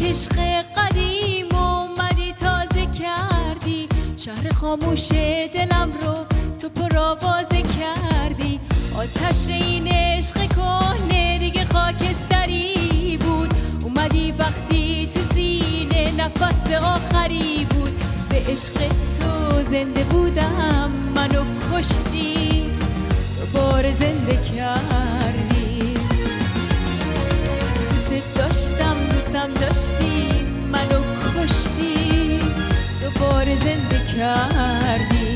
عشق قدیم اومدی تازه کردی، شهر خاموش دلم رو تو پرآوازه کردی. آتش این عشق کهنه دیگه خاکستری بود، اومدی وقتی تو سینه نفس آخری بود. به عشق تو زنده بودم، منو کشتی، دوباره زنده کردی. دوست داشتم دوستم داشتی، منو کشتی، دوباره زنده کردی.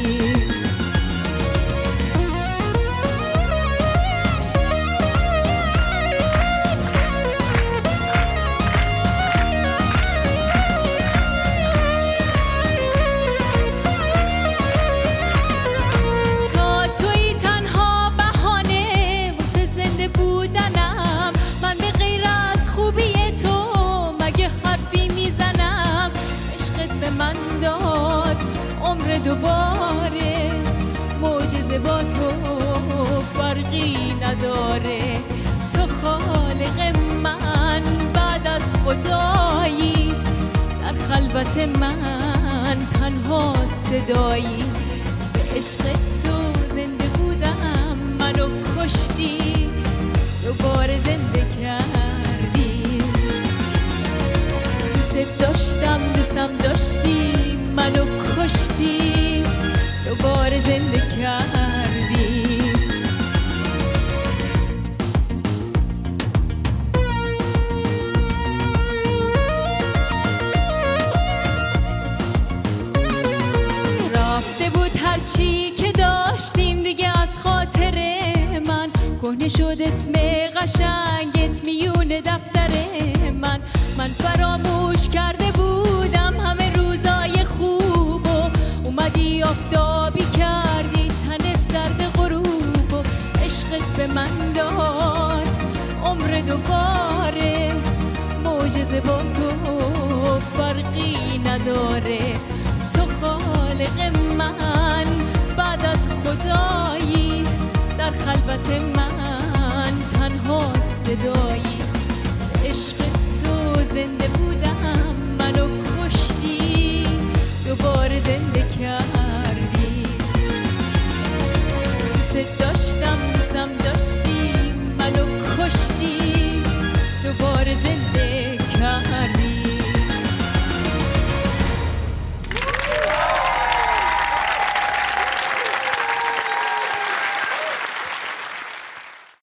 دوباره معجزه با تو فرقی نداره. تو خالق من بعد از خدایی، در خلوت من تنها صدایی. به عشق تو زنده بودم، منو کشتی، دوباره زنده کردی. دوست داشتم دوستم داشتی، منو کشتی، دوباره زنده کردی. رفته بود هرچی که داشتیم دیگه از خاطر من، کهنه شد اسم قشنگت میون دفتر من. من فراموش کرده بودم همه روزای خوب و اومدی آفتابی کردی تن سرد غروب و عشقت به من داد عمر دوباره. معجزه با تو فرقی نداره. تو خالق من بعد از خدایی، در خلوت من تنها صدایی.